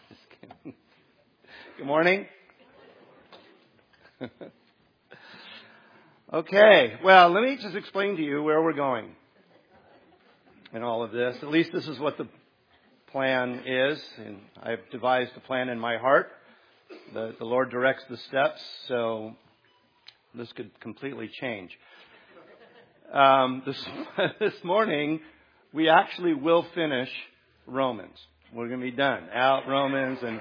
Just kidding. Good morning. Okay, well, let me just explain to you where we're going in all of this. At least this is what the plan is, and I've devised a plan in my heart. The Lord directs the steps, so this could completely change. This morning, we actually will finish Romans. We're going to be done. Out Romans and...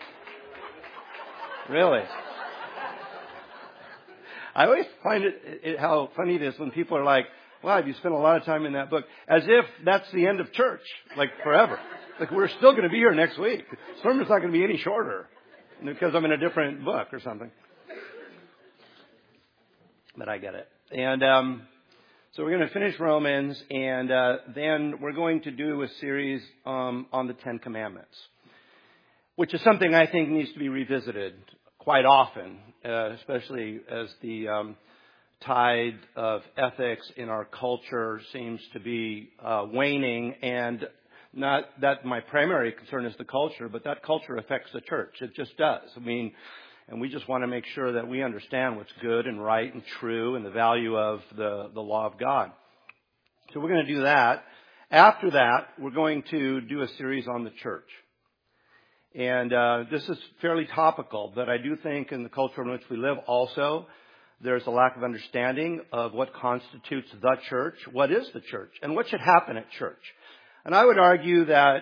Really? I always find it how funny it is when people are like, wow, you spent a lot of time in that book. As if that's the end of church, like forever. Like we're still going to be here next week. Sermon's not going to be any shorter because I'm in a different book or something. But I get it. And so we're going to finish Romans, and then we're going to do a series on the Ten Commandments, which is something I think needs to be revisited quite often, especially as the tide of ethics in our culture seems to be waning. And not that my primary concern is the culture, but that culture affects the church. It just does. I mean, and we just want to make sure that we understand what's good and right and true and the value of the law of God. So we're going to do that. After that, we're going to do a series on the church. And this is fairly topical, but I do think in the culture in which we live also, there's a lack of understanding of what constitutes the church, what is the church, and what should happen at church. And I would argue that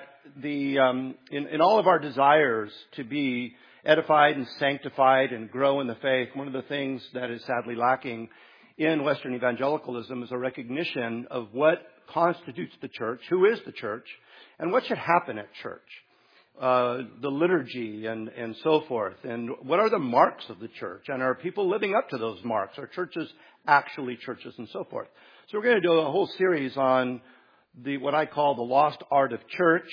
in all of our desires to be edified and sanctified and grow in the faith, one of the things that is sadly lacking in Western evangelicalism is a recognition of what constitutes the church, who is the church, and what should happen at church. The liturgy and so forth, and what are the marks of the church, and are people living up to those marks? Are churches actually churches, and so forth? So we're going to do a whole series on what I call the lost art of church.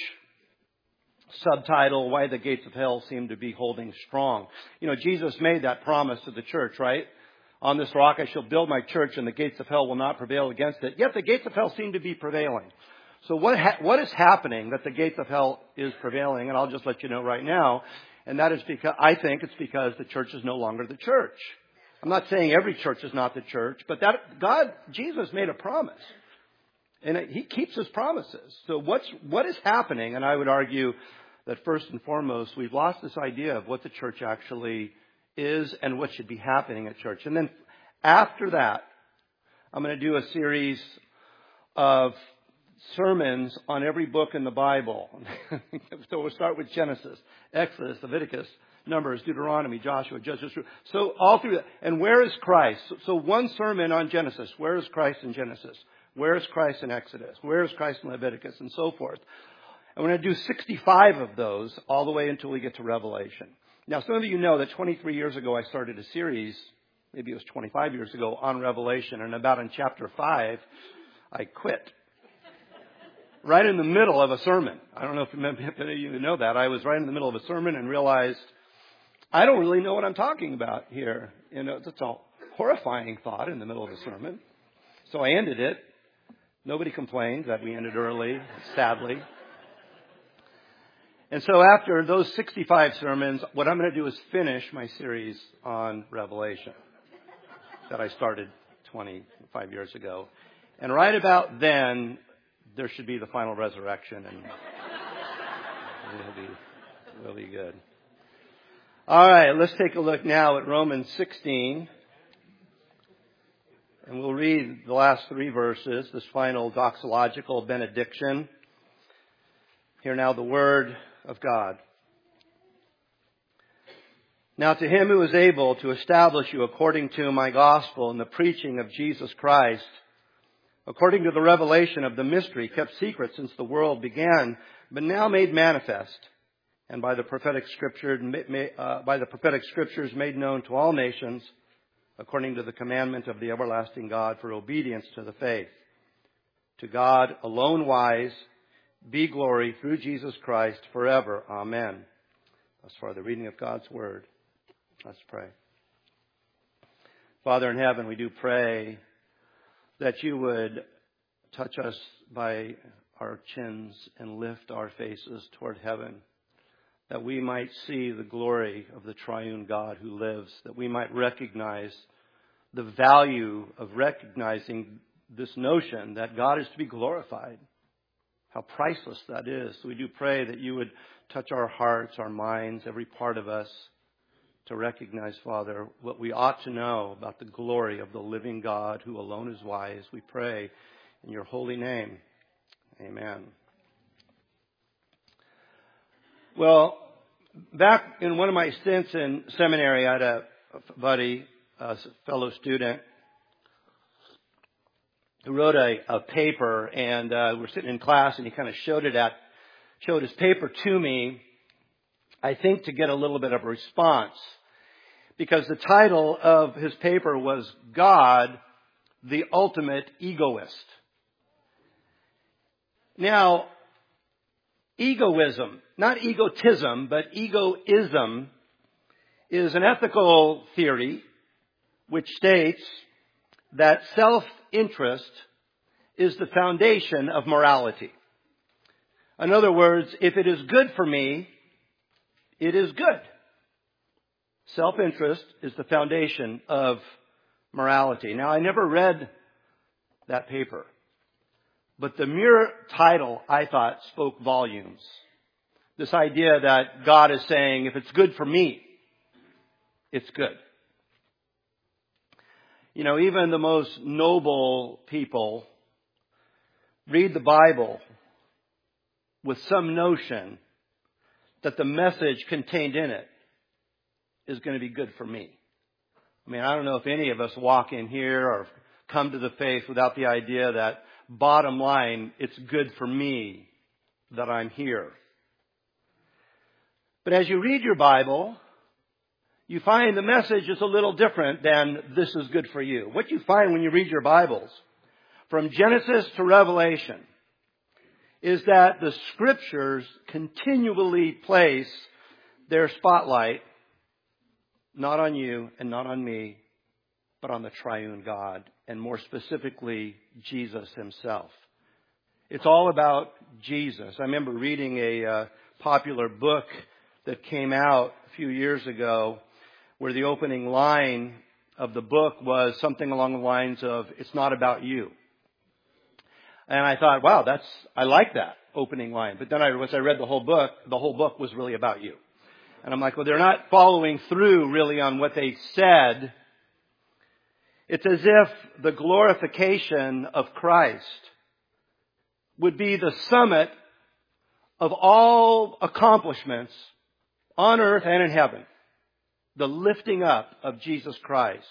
Subtitle, Why the Gates of Hell Seem to Be Holding Strong. You know, Jesus made that promise to the church, right? On this rock I shall build my church, and the gates of hell will not prevail against it. Yet the gates of hell seem to be prevailing. So what is happening that the gates of hell is prevailing? And I'll just let you know right now. And that is because I think it's because the church is no longer the church. I'm not saying every church is not the church, but Jesus made a promise. And He keeps His promises. So what is happening? And I would argue that first and foremost, we've lost this idea of what the church actually is and what should be happening at church. And then after that, I'm going to do a series of sermons on every book in the Bible. So we'll start with Genesis, Exodus, Leviticus, Numbers, Deuteronomy, Joshua, Judges. So all through that. And where is Christ? So one sermon on Genesis. Where is Christ in Genesis? Where is Christ in Exodus? Where is Christ in Leviticus? And so forth. I'm going to do 65 of those all the way until we get to Revelation. Now, some of you know that 23 years ago I started a series, maybe it was 25 years ago, on Revelation. And about in chapter 5, I quit. Right in the middle of a sermon. I don't know if any of you know that. I was right in the middle of a sermon and realized I don't really know what I'm talking about here. You know, it's a horrifying thought in the middle of a sermon. So I ended it. Nobody complained that we ended early, sadly. And so after those 65 sermons, what I'm going to do is finish my series on Revelation that I started 25 years ago. And right about then, there should be the final resurrection, and it'll be good. All right, let's take a look now at Romans 16. And we'll read the last 3 verses, this final doxological benediction. Hear now the word of God. Now to Him who is able to establish you according to my gospel and the preaching of Jesus Christ, according to the revelation of the mystery kept secret since the world began, but now made manifest, and by the prophetic scriptures made known to all nations, according to the commandment of the everlasting God for obedience to the faith. To God alone wise, be glory through Jesus Christ forever. Amen. As far as the reading of God's word, let's pray. Father in heaven, we do pray that you would touch us by our chins and lift our faces toward heaven, that we might see the glory of the triune God who lives, that we might recognize the value of recognizing this notion that God is to be glorified. How priceless that is. So we do pray that you would touch our hearts, our minds, every part of us, to recognize, Father, what we ought to know about the glory of the living God who alone is wise. We pray in your holy name. Amen. Well, back in one of my stints in seminary, I had a buddy, a fellow student, who wrote a paper, and we're sitting in class, and he kind of showed his paper to me, I think to get a little bit of a response, because the title of his paper was God, the Ultimate Egoist. Now, egoism, not egotism, but egoism, is an ethical theory which states that self-interest is the foundation of morality. In other words, if it is good for me, it is good. Self-interest is the foundation of morality. Now, I never read that paper, but the mere title, I thought, spoke volumes. This idea that God is saying, if it's good for me, it's good. You know, even the most noble people read the Bible with some notion that the message contained in it is going to be good for me. I mean, I don't know if any of us walk in here or come to the faith without the idea that, bottom line, it's good for me that I'm here. But as you read your Bible, you find the message is a little different than this is good for you. What you find when you read your Bibles, from Genesis to Revelation, is that the Scriptures continually place their spotlight not on you and not on me, but on the triune God, and more specifically, Jesus himself. It's all about Jesus. I remember reading a popular book that came out a few years ago, where the opening line of the book was something along the lines of, it's not about you. And I thought, wow, I like that opening line. But then as I read the whole book was really about you. And I'm like, well, they're not following through really on what they said. It's as if the glorification of Christ would be the summit of all accomplishments on earth and in heaven. The lifting up of Jesus Christ.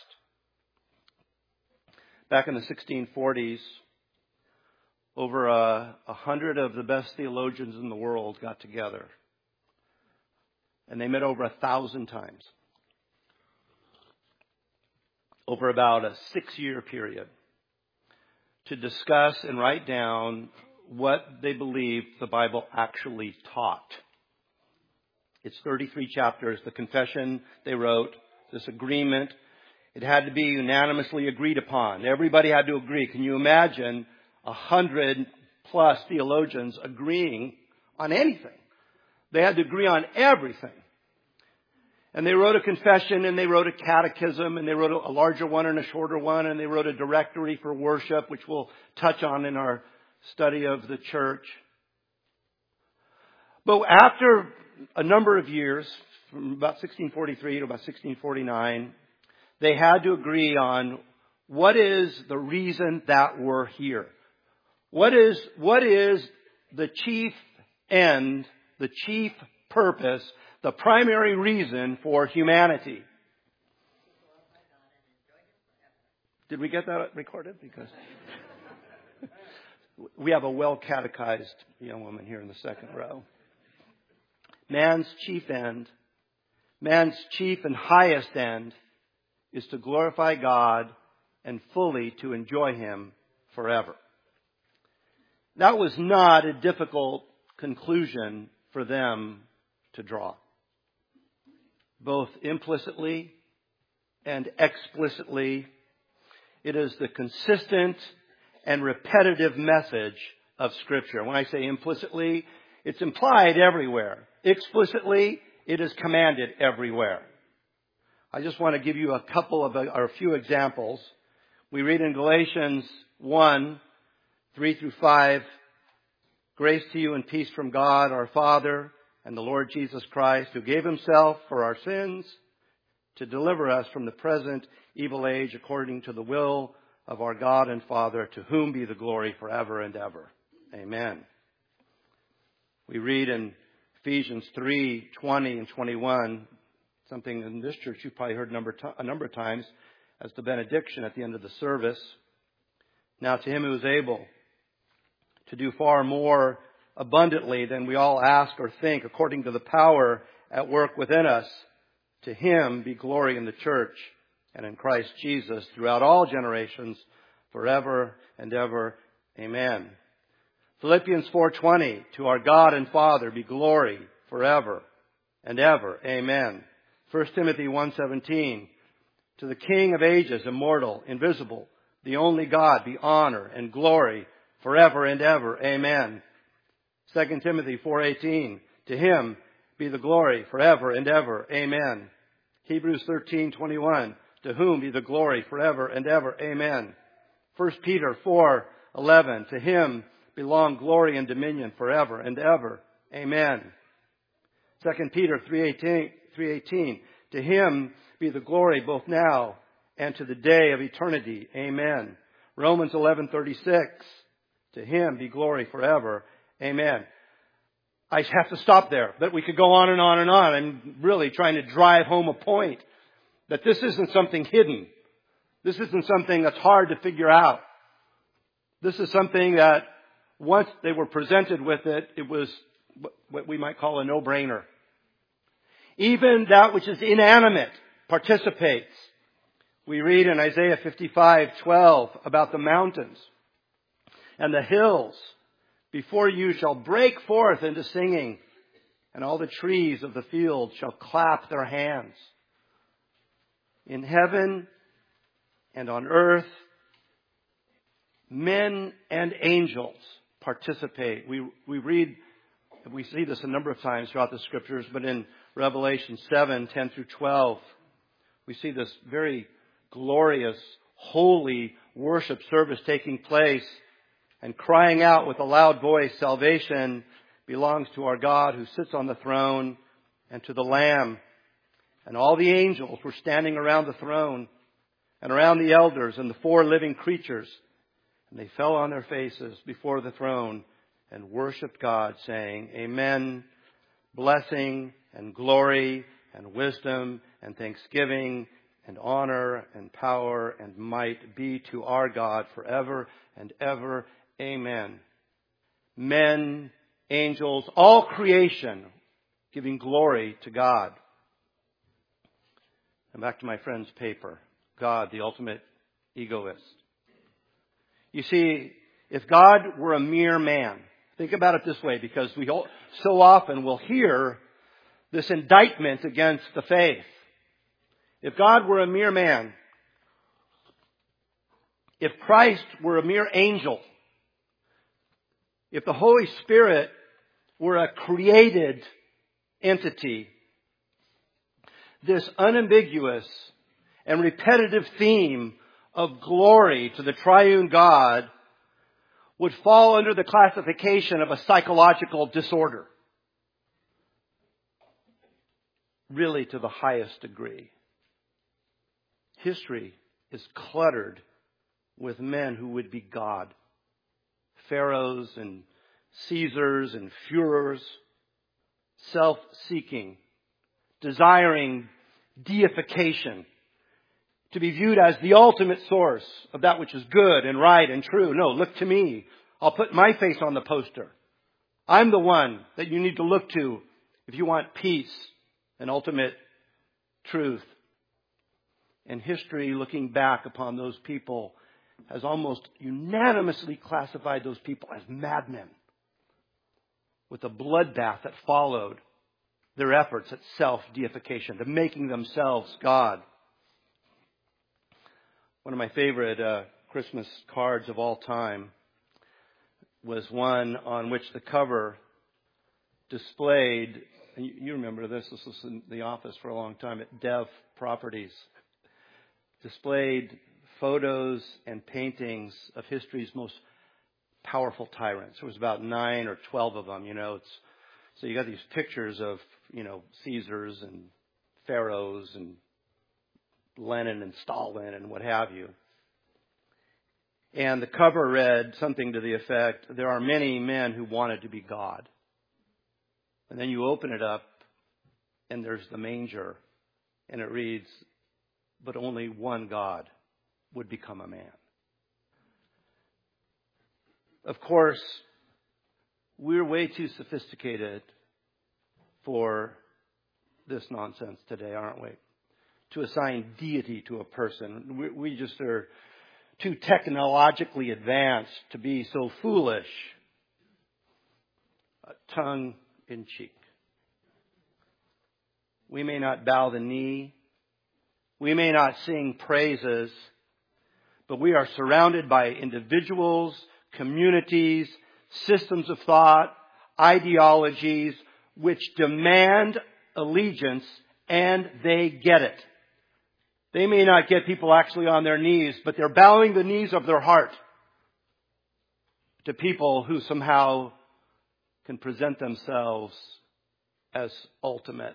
Back in the 1640s, over 100 of the best theologians in the world got together. And they met over 1,000 times. Over about a 6-year period. To discuss and write down what they believed the Bible actually taught. It's 33 chapters. The confession they wrote, this agreement, it had to be unanimously agreed upon. Everybody had to agree. Can you imagine 100 plus theologians agreeing on anything? They had to agree on everything. And they wrote a confession, and they wrote a catechism, and they wrote a larger one and a shorter one, and they wrote a directory for worship, which we'll touch on in our study of the church. But after a number of years, from about 1643 to about 1649, they had to agree on what is the reason that we're here. What is the chief end, the chief purpose, the primary reason for humanity? Did we get that recorded? Because we have a well-catechized young woman here in the second row. Man's chief end, man's chief and highest end is to glorify God and fully to enjoy Him forever. That was not a difficult conclusion for them to draw. Both implicitly and explicitly, it is the consistent and repetitive message of Scripture. When I say implicitly, it's implied everywhere. Explicitly, it is commanded everywhere. I just want to give you a few examples. We read in Galatians 1, 3 through 5, grace to you and peace from God our Father and the Lord Jesus Christ, who gave himself for our sins to deliver us from the present evil age according to the will of our God and Father, to whom be the glory forever and ever. Amen. We read in Ephesians 3, 20 and 21, something in this church you've probably heard a number of times as the benediction at the end of the service. Now to him who is able to do far more abundantly than we all ask or think, according to the power at work within us, to him be glory in the church and in Christ Jesus throughout all generations, forever and ever. Amen. Philippians 4:20, to our God and Father be glory forever and ever. Amen. 1 Timothy 1:17, to the King of ages, immortal, invisible, the only God, be honor and glory forever and ever. Amen. 2 Timothy 4:18, to him be the glory forever and ever. Amen. Hebrews 13:21, to whom be the glory forever and ever. Amen. 1 Peter 4:11, to him belong glory and dominion forever and ever. Amen. 2 Peter 3:18, to him be the glory both now and to the day of eternity. Amen. Romans 11:36, to him be glory forever. Amen. I have to stop there, but we could go on and on and on. I'm really trying to drive home a point that this isn't something hidden. This isn't something that's hard to figure out. This is something that once they were presented with it, it was what we might call a no-brainer. Even that which is inanimate participates. We read in Isaiah 55:12 about the mountains and the hills. Before you shall break forth into singing, and all the trees of the field shall clap their hands. In heaven and on earth, men and angels participate. We see this a number of times throughout the scriptures, but in Revelation 7:10 through 12, we see this very glorious, holy worship service taking place, and crying out with a loud voice, salvation belongs to our God who sits on the throne and to the Lamb. And all the angels were standing around the throne and around the elders and the four living creatures. And they fell on their faces before the throne and worshiped God, saying, Amen. Blessing and glory and wisdom and thanksgiving and honor and power and might be to our God forever and ever. Amen. Men, angels, all creation giving glory to God. And back to my friend's paper. God, the ultimate egoist. You see, if God were a mere man, think about it this way, because we so often will hear this indictment against the faith. If God were a mere man, if Christ were a mere angel, if the Holy Spirit were a created entity, this unambiguous and repetitive theme of glory to the triune God would fall under the classification of a psychological disorder. Really, to the highest degree. History is cluttered with men who would be God. Pharaohs and Caesars and Führers, self-seeking, desiring deification, to be viewed as the ultimate source of that which is good and right and true. No, look to me. I'll put my face on the poster. I'm the one that you need to look to if you want peace and ultimate truth. And history, looking back upon those people, has almost unanimously classified those people as madmen, with the bloodbath that followed their efforts at self-deification, to making themselves God. One of my favorite Christmas cards of all time was one on which the cover displayed and you remember this was in the office for a long time at Dev Properties, displayed photos and paintings of history's most powerful tyrants. There was about 9 or 12 of them, so you got these pictures of, Caesars and pharaohs and Lenin and Stalin and what have you. And the cover read something to the effect, there are many men who wanted to be God. And then you open it up and there's the manger and it reads, but only one God would become a man. Of course, we're way too sophisticated for this nonsense today, aren't we? To assign deity to a person. We just are too technologically advanced to be so foolish. Tongue in cheek. We may not bow the knee. We may not sing praises. But we are surrounded by individuals, communities, systems of thought, ideologies, which demand allegiance, and they get it. They may not get people actually on their knees, but they're bowing the knees of their heart to people who somehow can present themselves as ultimate.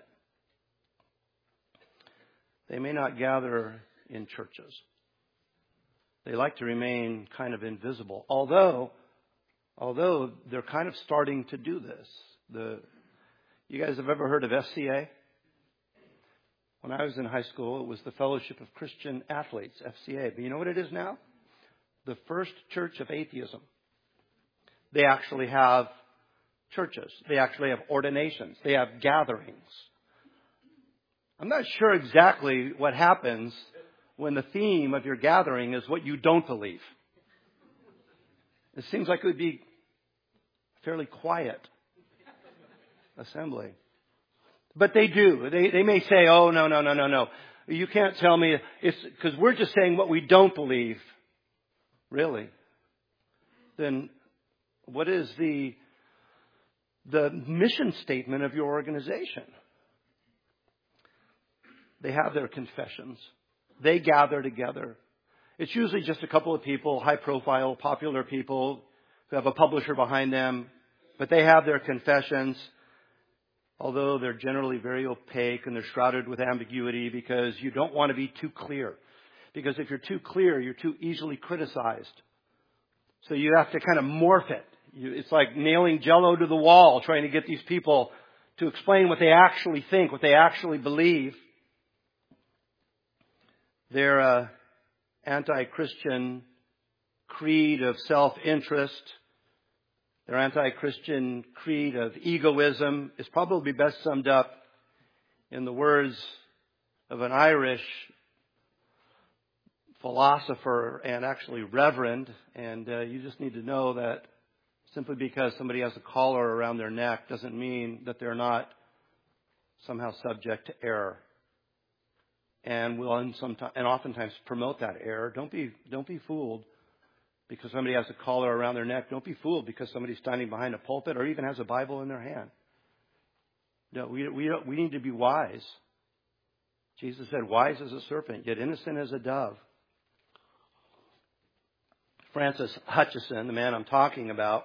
They may not gather in churches. They like to remain kind of invisible, although they're kind of starting to do this. You guys have ever heard of FCA? When I was in high school, it was the Fellowship of Christian Athletes, FCA. But you know what it is now? The First Church of Atheism. They actually have churches. They actually have ordinations. They have gatherings. I'm not sure exactly what happens when the theme of your gathering is what you don't believe. It seems like it would be a fairly quiet assembly. But they do. They may say, oh, no. You can't tell me. It's because we're just saying what we don't believe. Really? Then what is the mission statement of your organization? They have their confessions. They gather together. It's usually just a couple of people, high profile, popular people who have a publisher behind them. But they have their confessions, although they're generally very opaque and they're shrouded with ambiguity because you don't want to be too clear. Because if you're too clear, you're too easily criticized. So you have to kind of morph it. It's like nailing Jell-O to the wall, trying to get these people to explain what they actually think, what they actually believe. Their anti-Christian creed of self-interest, their anti-Christian creed of egoism is probably best summed up in the words of an Irish philosopher and actually reverend. And you just need to know that simply because somebody has a collar around their neck doesn't mean that they're not somehow subject to error. And will oftentimes promote that error. Don't be fooled because somebody has a collar around their neck. Don't be fooled because somebody's standing behind a pulpit or even has a Bible in their hand. No, we need to be wise. Jesus said, wise as a serpent, yet innocent as a dove. Francis Hutcheson, the man I'm talking about,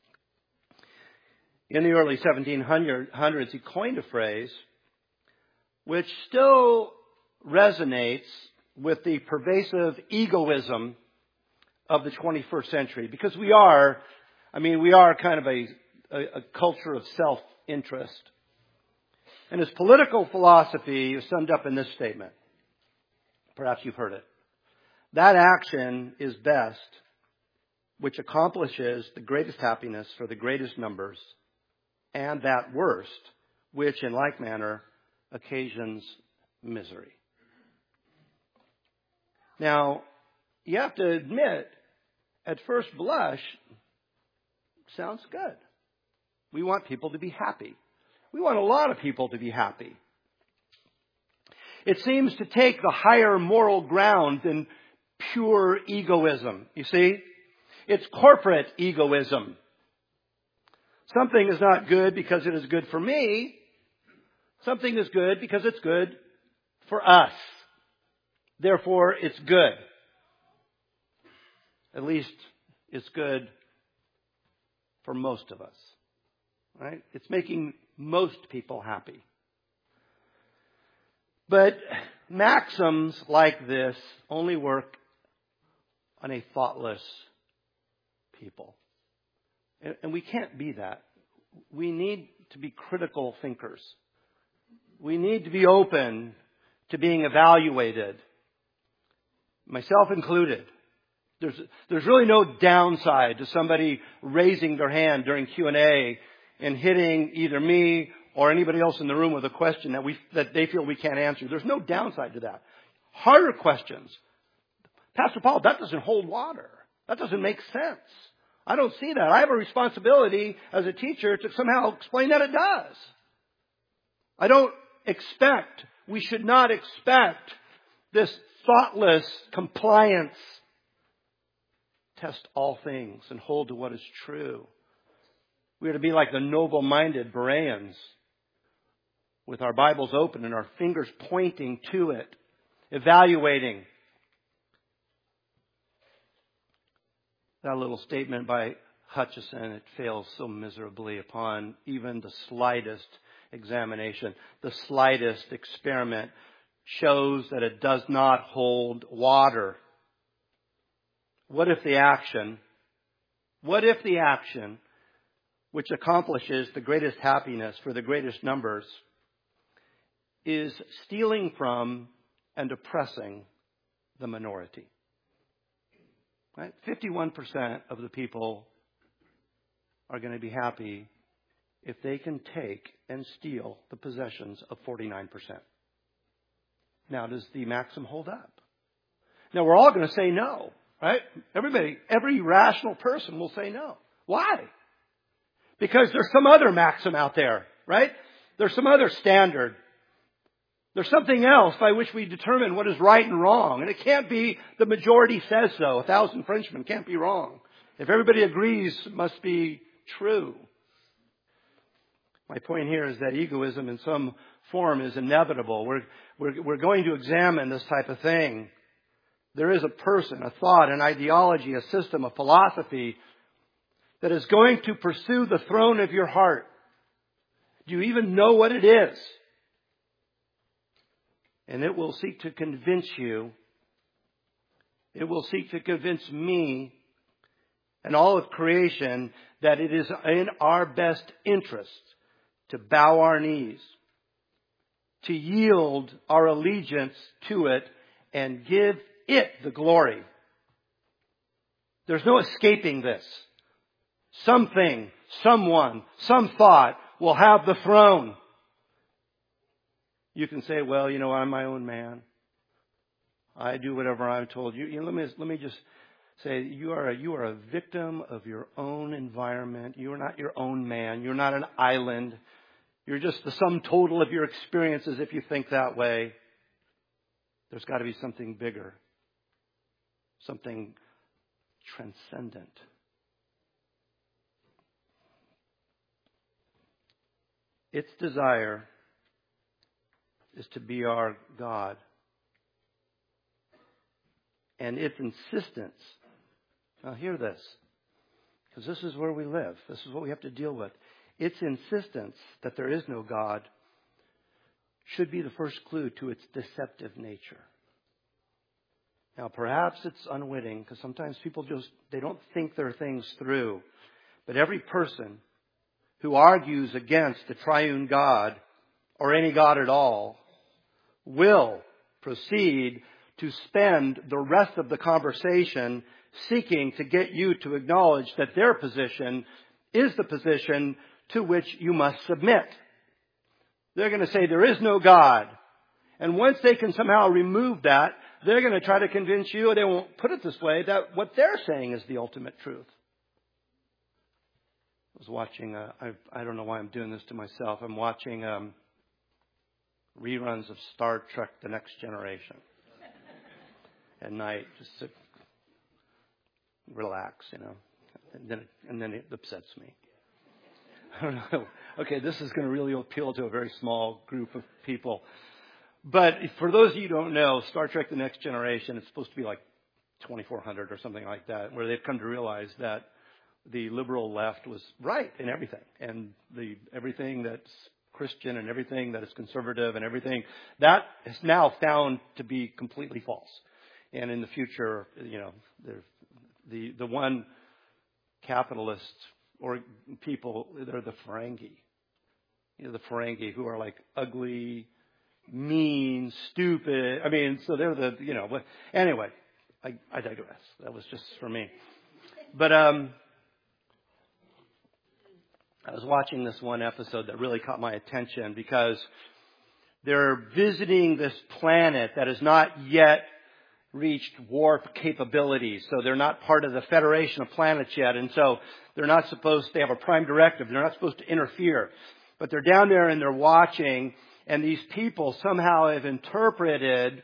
in the early 1700s, he coined a phrase which still resonates with the pervasive egoism of the 21st century. Because we are kind of a culture of self-interest. And his political philosophy is summed up in this statement. Perhaps you've heard it. That action is best which accomplishes the greatest happiness for the greatest numbers, and that worst which in like manner occasions misery. Now, you have to admit, at first blush, sounds good. We want people to be happy. We want a lot of people to be happy. It seems to take the higher moral ground than pure egoism. You see? It's corporate egoism. Something is not good because it is good for me. Something is good because it's good for us. Therefore, it's good. At least it's good for most of us. Right? It's making most people happy. But maxims like this only work on a thoughtless people. And we can't be that. We need to be critical thinkers. We need to be open to being evaluated, myself included. There's really no downside to somebody raising their hand during Q&A and hitting either me or anybody else in the room with a question that they feel we can't answer. There's no downside to that. Harder questions. Pastor Paul, that doesn't hold water. That doesn't make sense. I don't see that. I have a responsibility as a teacher to somehow explain that it does. We should not expect this thoughtless compliance. Test all things and hold to what is true. We are to be like the noble-minded Bereans, with our Bibles open and our fingers pointing to it, evaluating. That little statement by Hutcheson, it fails so miserably upon even the slightest examination. The slightest experiment shows that it does not hold water. What if the action, which accomplishes the greatest happiness for the greatest numbers, is stealing from and oppressing the minority? Right? 51% of the people are going to be happy if they can take and steal the possessions of 49%. Now, does the maxim hold up? Now, we're all going to say no, right? Every rational person will say no. Why? Because there's some other maxim out there, right? There's some other standard. There's something else by which we determine what is right and wrong. And it can't be the majority says so. 1,000 Frenchmen can't be wrong. If everybody agrees, it must be true. My point here is that egoism in some form is inevitable. We're going to examine this type of thing. There is a person, a thought, an ideology, a system, a philosophy that is going to pursue the throne of your heart. Do you even know what it is? And it will seek to convince you. It will seek to convince me and all of creation that it is in our best interest to bow our knees, to yield our allegiance to it, and give it the glory. There's no escaping this. Something, someone, some thought will have the throne. You can say, well, I'm my own man. I do whatever I'm told. Let me just say, you are a victim of your own environment. You are not your own man. You're not an island. You're just the sum total of your experiences if you think that way. There's got to be something bigger. Something transcendent. Its desire is to be our God. And its insistence, now hear this, because this is where we live. This is what we have to deal with. Its insistence that there is no God should be the first clue to its deceptive nature. Now, perhaps it's unwitting, because sometimes people they don't think their things through. But every person who argues against the triune God, or any God at all, will proceed to spend the rest of the conversation seeking to get you to acknowledge that their position is the position to which you must submit. They're going to say there is no God. And once they can somehow remove that, they're going to try to convince you, or they won't put it this way, that what they're saying is the ultimate truth. I was watching, I don't know why I'm doing this to myself. I'm watching reruns of Star Trek: The Next Generation at night, just to relax, and then it upsets me. I don't know. Okay, this is going to really appeal to a very small group of people. But for those of you who don't know, Star Trek The Next Generation, it's supposed to be like 2400 or something like that, where they've come to realize that the liberal left was right in everything. And everything that's Christian and everything that is conservative and everything, that is now found to be completely false. And in the future, the one capitalist or people, they're the Ferengi. The Ferengi who are like ugly, mean, stupid. I mean, so they're but anyway, I digress. That was just for me. But I was watching this one episode that really caught my attention because they're visiting this planet that has not yet reached warp capabilities. So they're not part of the Federation of Planets yet. And so they're not supposed to have a prime directive. They're not supposed to interfere. But they're down there and they're watching, and these people somehow have interpreted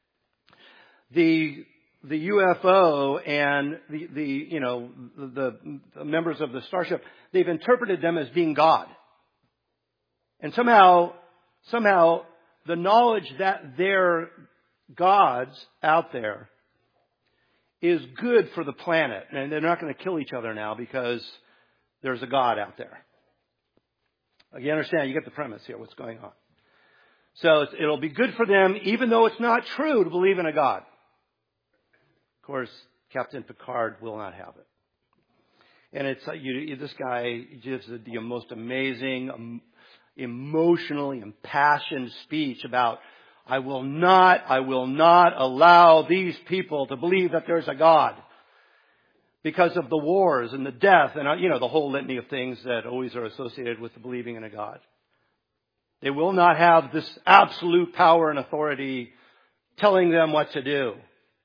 the UFO and the members of the starship. They've interpreted them as being God. And somehow the knowledge that they're gods out there is good for the planet. And they're not going to kill each other now because there's a God out there. You understand? You get the premise here, what's going on. So it'll be good for them, even though it's not true to believe in a God. Of course, Captain Picard will not have it. And it's this guy gives the most amazing, emotionally impassioned speech about, I will not allow these people to believe that there's a God because of the wars and the death and, the whole litany of things that always are associated with the believing in a God. They will not have this absolute power and authority telling them what to do.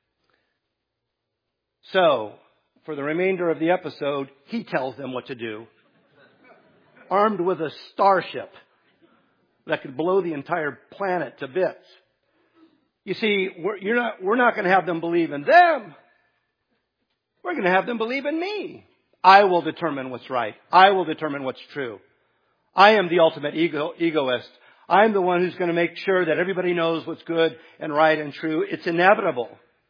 So, for the remainder of the episode, he tells them what to do, armed with a starship that could blow the entire planet to bits. You see, we're not going to have them believe in them. We're going to have them believe in me. I will determine what's right. I will determine what's true. I am the ultimate egoist. I'm the one who's going to make sure that everybody knows what's good and right and true. It's inevitable.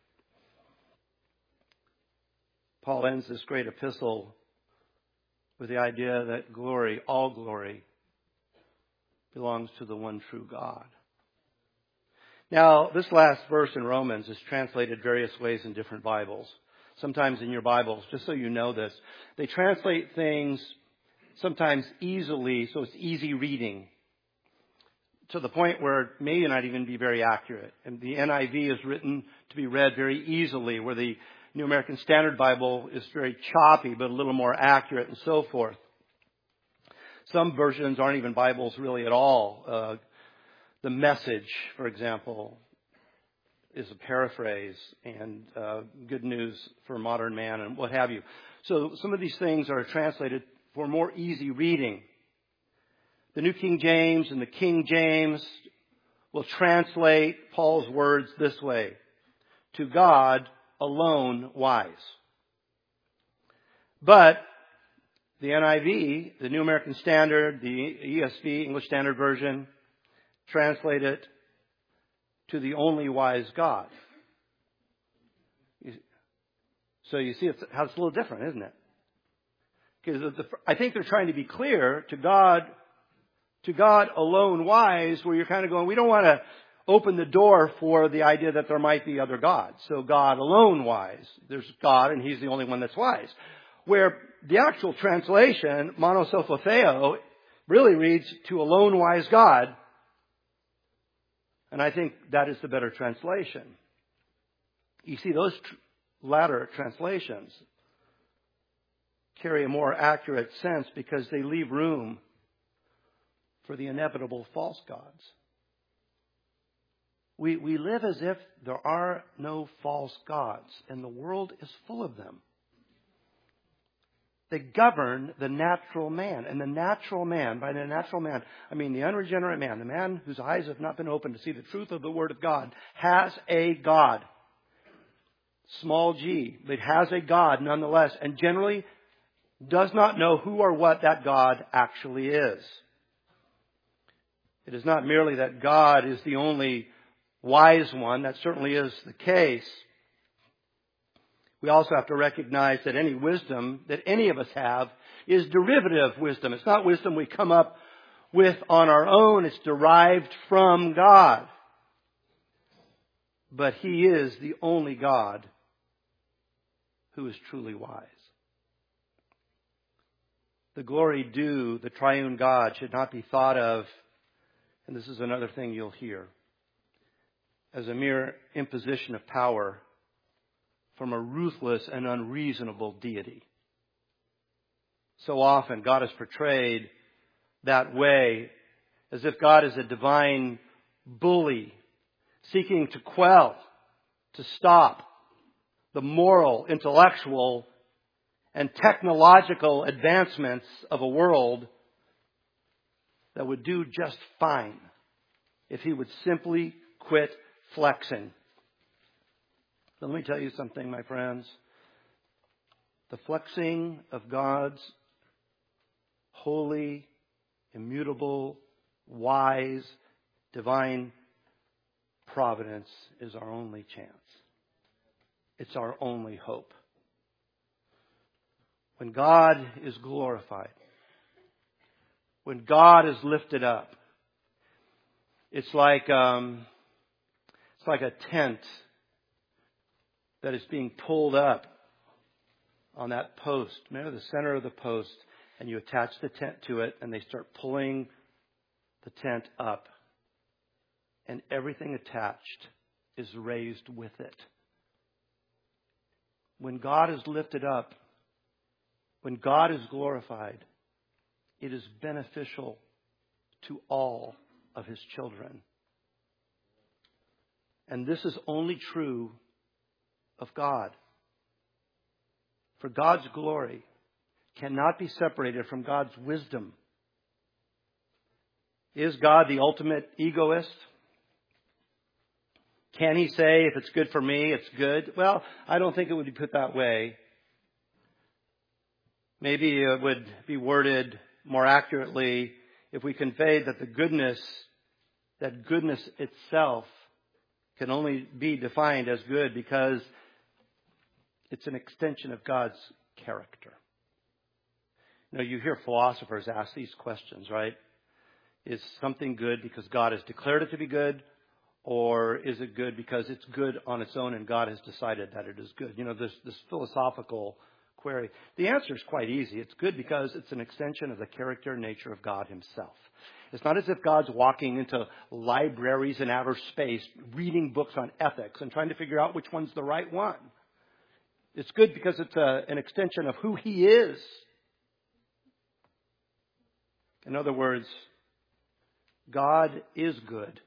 Paul ends this great epistle with the idea that glory, all glory, belongs to the one true God. Now, this last verse in Romans is translated various ways in different Bibles. Sometimes in your Bibles, just so you know this, they translate things sometimes easily, so it's easy reading, to the point where it may not even be very accurate. And the NIV is written to be read very easily, where the New American Standard Bible is very choppy, but a little more accurate and so forth. Some versions aren't even Bibles really at all. The Message, for example, is a paraphrase, and Good News for Modern Man and what have you. So some of these things are translated for more easy reading. The New King James and the King James will translate Paul's words this way: to God alone wise. But the NIV, the New American Standard, the ESV, English Standard Version, translate it to the only wise God. So you see how it's a little different, isn't it? Because I think they're trying to be clear to God alone wise, where you're kind of going, we don't want to open the door for the idea that there might be other gods. So God alone wise. There's God and He's the only one that's wise. Where the actual translation, monosophos, really reads to alone wise God. And I think that is the better translation. You see, those latter translations carry a more accurate sense because they leave room for the inevitable false gods. We live as if there are no false gods, and the world is full of them. They govern the natural man. And the natural man, by the natural man, I mean the unregenerate man, the man whose eyes have not been opened to see the truth of the Word of God, has a God. Small g, but has a God nonetheless. And generally, does not know who or what that God actually is. It is not merely that God is the only wise one. That certainly is the case. We also have to recognize that any wisdom that any of us have is derivative wisdom. It's not wisdom we come up with on our own. It's derived from God. But He is the only God who is truly wise. The glory due the triune God should not be thought of, and this is another thing you'll hear, as a mere imposition of power from a ruthless and unreasonable deity. So often God is portrayed that way, as if God is a divine bully seeking to quell, to stop the moral, intellectual, and technological advancements of a world that would do just fine if He would simply quit flexing. Let me tell you something, my friends. The flexing of God's holy, immutable, wise, divine providence is our only chance. It's our only hope. When God is glorified, when God is lifted up, it's like a tent that is being pulled up on that post. Remember the center of the post, and you attach the tent to it, and they start pulling the tent up. And everything attached is raised with it. When God is lifted up, when God is glorified, it is beneficial to all of His children. And this is only true of God. For God's glory cannot be separated from God's wisdom. Is God the ultimate egoist? Can He say, if it's good for me, it's good? Well, I don't think it would be put that way. Maybe it would be worded more accurately if we conveyed that goodness itself can only be defined as good because it's an extension of God's character. You hear philosophers ask these questions, right? Is something good because God has declared it to be good? Or is it good because it's good on its own and God has decided that it is good? This philosophical query. The answer is quite easy. It's good because it's an extension of the character and nature of God Himself. It's not as if God's walking into libraries in outer space, reading books on ethics and trying to figure out which one's the right one. It's good because it's an extension of who He is. In other words, God is good.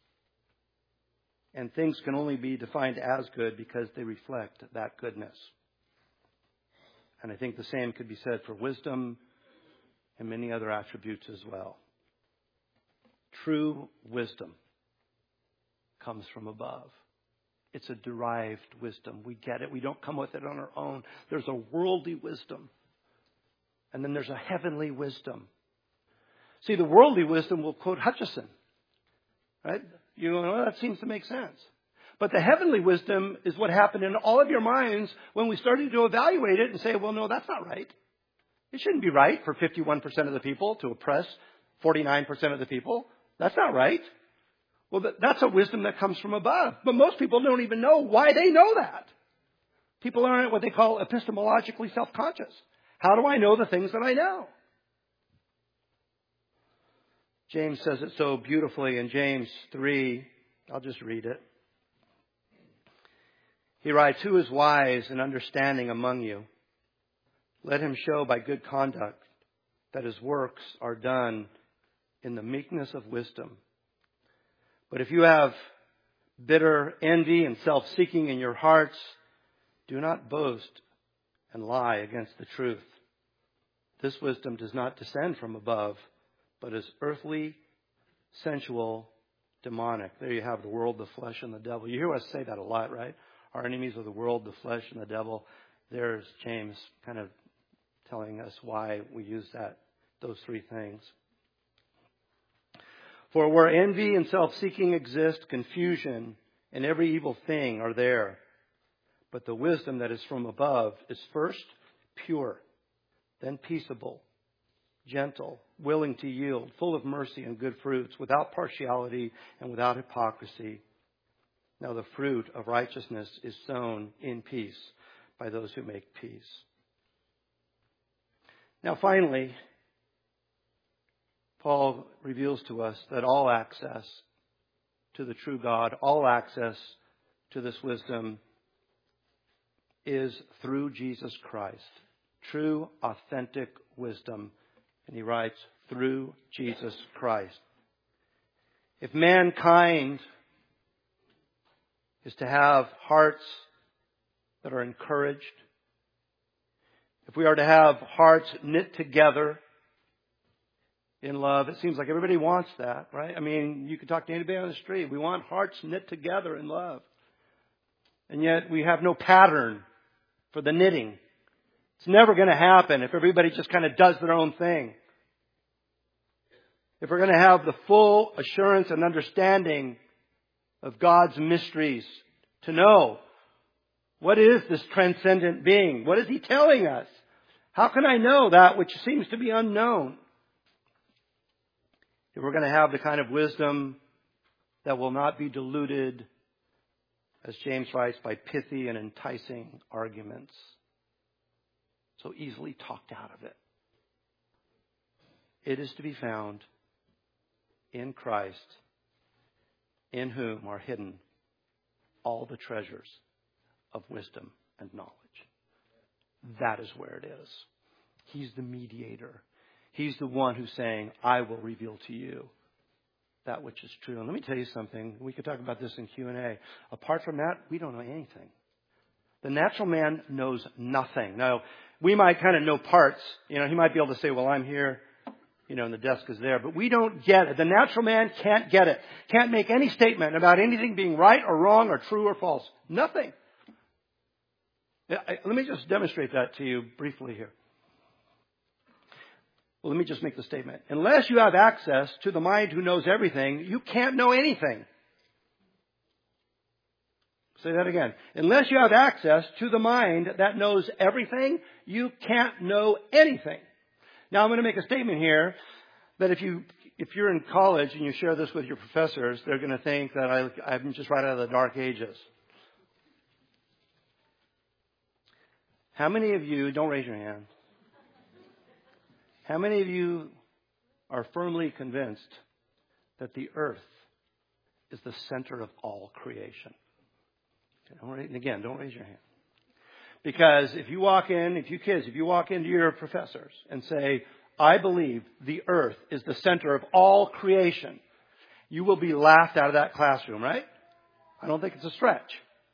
And things can only be defined as good because they reflect that goodness. And I think the same could be said for wisdom and many other attributes as well. True wisdom comes from above. It's a derived wisdom. We get it. We don't come with it on our own. There's a worldly wisdom. And then there's a heavenly wisdom. See, the worldly wisdom will quote Hutcheson. Right? That seems to make sense. But the heavenly wisdom is what happened in all of your minds when we started to evaluate it and say, well, no, that's not right. It shouldn't be right for 51% of the people to oppress 49% of the people. That's not right. Well, that's a wisdom that comes from above. But most people don't even know why they know that. People aren't what they call epistemologically self-conscious. How do I know the things that I know? James says it so beautifully in James 3. I'll just read it. He writes, "Who is wise and understanding among you? Let him show by good conduct that his works are done in the meekness of wisdom. But if you have bitter envy and self-seeking in your hearts, do not boast and lie against the truth. This wisdom does not descend from above, but is earthly, sensual, demonic." There you have the world, the flesh, and the devil. You hear us say that a lot, right? Our enemies are the world, the flesh, and the devil. There's James kind of telling us why we use those three things. For where envy and self-seeking exist, confusion and every evil thing are there. But the wisdom that is from above is first pure, then peaceable, gentle, willing to yield, full of mercy and good fruits, without partiality and without hypocrisy. Now the fruit of righteousness is sown in peace by those who make peace. Now finally, Paul reveals to us that all access to the true God, all access to this wisdom is through Jesus Christ. True, authentic wisdom. And he writes, through Jesus Christ. If mankind is to have hearts that are encouraged, if we are to have hearts knit together in love, it seems like everybody wants that, right? I mean, you can talk to anybody on the street. We want hearts knit together in love. And yet we have no pattern for the knitting. It's never going to happen if everybody just kind of does their own thing. If we're going to have the full assurance and understanding of God's mysteries, to know what is this transcendent being? What is He telling us? How can I know that which seems to be unknown? If we're going to have the kind of wisdom that will not be diluted, as James writes, by pithy and enticing arguments, so easily talked out of it. It is to be found in Christ, in whom are hidden all the treasures of wisdom and knowledge. That is where it is. He's the mediator. He's the one who's saying, I will reveal to you that which is true. And let me tell you something. We could talk about this in Q&A. Apart from that, we don't know anything. The natural man knows nothing. Now, we might kind of know parts. He might be able to say, well, I'm here, and the desk is there. But we don't get it. The natural man can't get it. Can't make any statement about anything being right or wrong or true or false. Nothing. Let me just demonstrate that to you briefly here. Well, let me just make the statement. Unless you have access to the mind who knows everything, you can't know anything. Say that again. Unless you have access to the mind that knows everything, you can't know anything. Now, I'm going to make a statement here that if you're in college and you share this with your professors, they're going to think that I'm just right out of the dark ages. How many of you, don't raise your hand, how many of you are firmly convinced that the earth is the center of all creation? And again, don't raise your hand. Because if you walk into your professors and say, I believe the earth is the center of all creation, you will be laughed out of that classroom, right? I don't think it's a stretch.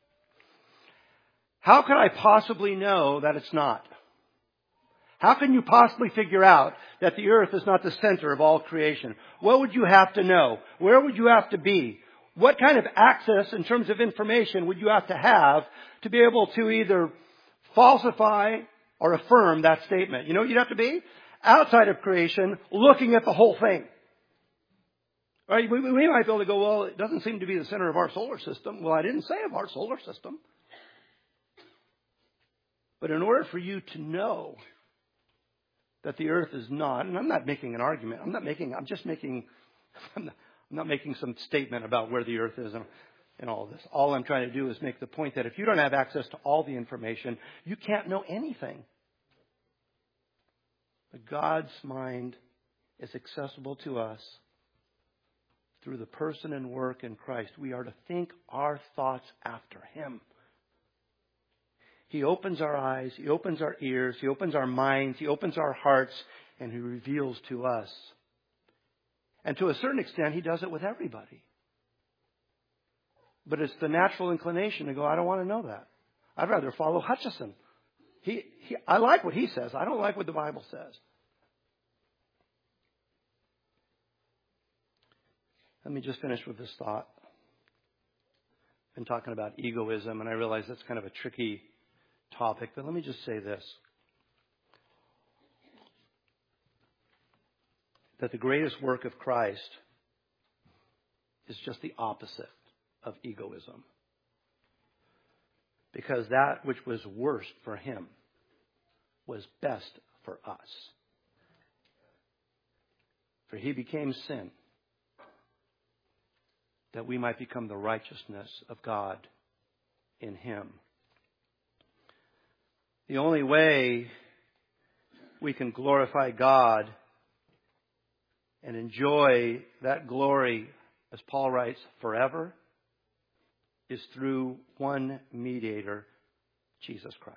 How can I possibly know that it's not? How can you possibly figure out that the earth is not the center of all creation? What would you have to know? Where would you have to be? What kind of access in terms of information would you have to be able to either falsify or affirm that statement? You know what you'd have to be? Outside of creation, looking at the whole thing. Right? We might be able to go, well, it doesn't seem to be the center of our solar system. Well, I didn't say of our solar system. But in order for you to know that the earth is not, and I'm not making an argument. I'm not making some statement about where the earth is and all of this. All I'm trying to do is make the point that if you don't have access to all the information, you can't know anything. But God's mind is accessible to us through the person and work in Christ. We are to think our thoughts after Him. He opens our eyes, He opens our ears, He opens our minds, He opens our hearts, and He reveals to us. And to a certain extent, He does it with everybody. But it's the natural inclination to go, I don't want to know that. I'd rather follow Hutchison. I like what he says. I don't like what the Bible says. Let me just finish with this thought. I've been talking about egoism, and I realize that's kind of a tricky topic, but let me just say this. that the greatest work of Christ is just the opposite of egoism. Because that which was worst for him was best for us. For he became sin, that we might become the righteousness of God in him. The only way we can glorify God and enjoy that glory, as Paul writes, forever, is through one mediator, Jesus Christ.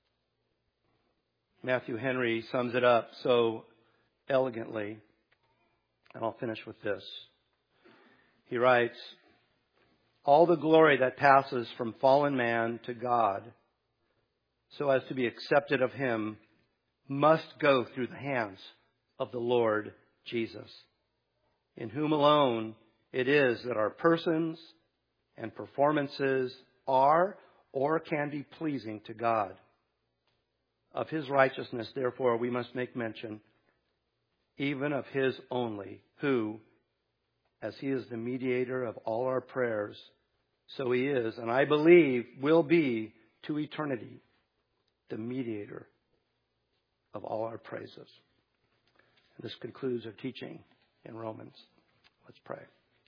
Matthew Henry sums it up so elegantly, and I'll finish with this. He writes, all the glory that passes from fallen man to God, so as to be accepted of him, must go through the hands of the Lord Jesus, in whom alone it is that our persons and performances are or can be pleasing to God. Of his righteousness, therefore, we must make mention, even of his only, who, as he is the mediator of all our prayers, so he is, and I believe will be to eternity, the mediator of all our praises. And this concludes our teaching in Romans. Let's pray.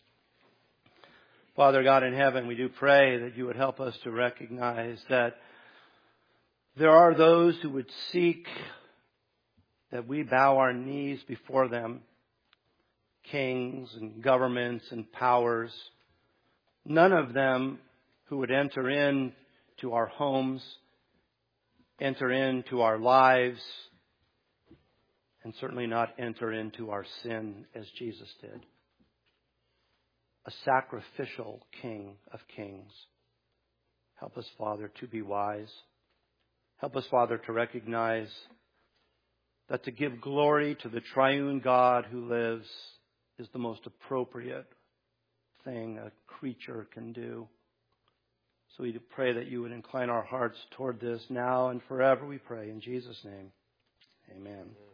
Father God in heaven, we do pray that you would help us to recognize that there are those who would seek that we bow our knees before them, kings and governments and powers, none of them who would enter into our homes, enter into our lives, and certainly not enter into our sin as Jesus did. A sacrificial King of Kings. Help us, Father, to be wise. Help us, Father, to recognize that to give glory to the triune God who lives is the most appropriate thing a creature can do. So we pray that you would incline our hearts toward this now and forever, we pray. In Jesus' name, amen.